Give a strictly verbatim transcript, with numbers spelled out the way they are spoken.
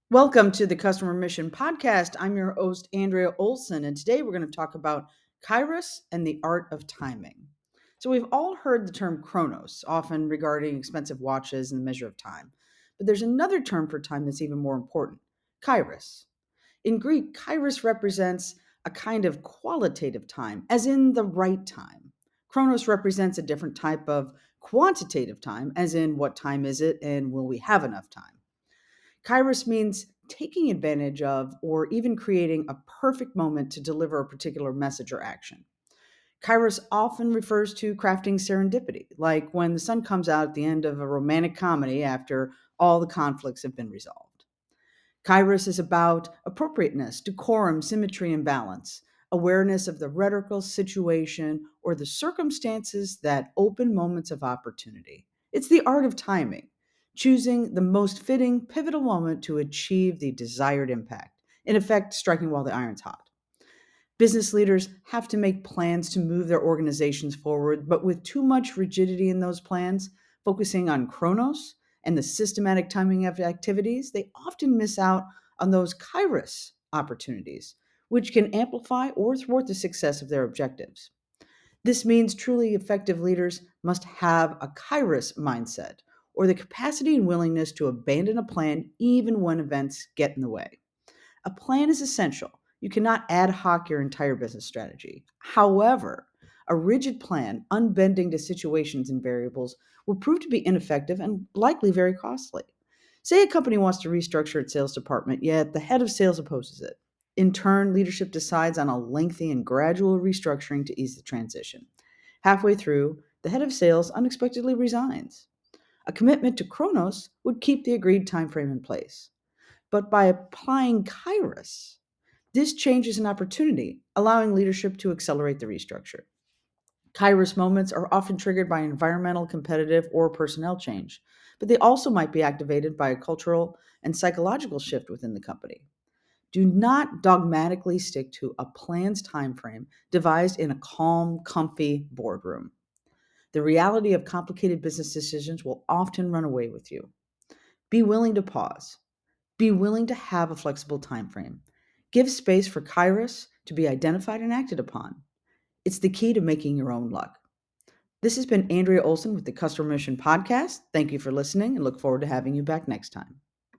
Welcome to the Customer Mission Podcast. I'm your host, Andrea Olson, and today we're going to talk about Kairos and the art of timing. So, we've all heard the term chronos, often regarding expensive watches and the measure of time. But there's another term for time that's even more important: Kairos. In Greek, Kairos represents a kind of qualitative time, as in the right time. Chronos represents a different type of quantitative time, as in what time is it and will we have enough time. Kairos means taking advantage of or even creating a perfect moment to deliver a particular message or action. Kairos often refers to crafting serendipity, like when the sun comes out at the end of a romantic comedy after all the conflicts have been resolved. Kairos is about appropriateness, decorum, symmetry, and balance, awareness of the rhetorical situation or the circumstances that open moments of opportunity. It's the art of timing, choosing the most fitting, pivotal moment to achieve the desired impact, in effect, striking while the iron's hot. Business leaders have to make plans to move their organizations forward, but with too much rigidity in those plans, focusing on chronos and the systematic timing of activities, they often miss out on those kairos opportunities, which can amplify or thwart the success of their objectives. This means truly effective leaders must have a kairos mindset, or the capacity and willingness to abandon a plan even when events get in the way. A plan is essential. You cannot ad hoc your entire business strategy. However, a rigid plan, unbending to situations and variables, will prove to be ineffective and likely very costly. Say a company wants to restructure its sales department, yet the head of sales opposes it. In turn, leadership decides on a lengthy and gradual restructuring to ease the transition. Halfway through, the head of sales unexpectedly resigns. A commitment to Chronos would keep the agreed time frame in place. But by applying Kairos, this change is an opportunity, allowing leadership to accelerate the restructure. Kairos moments are often triggered by environmental, competitive, or personnel change, but they also might be activated by a cultural and psychological shift within the company. Do not dogmatically stick to a plan's time frame devised in a calm, comfy boardroom. The reality of complicated business decisions will often run away with you. Be willing to pause. Be willing to have a flexible time frame. Give space for Kairos to be identified and acted upon. It's the key to making your own luck. This has been Andrea Olson with the Customer Mission Podcast. Thank you for listening and look forward to having you back next time.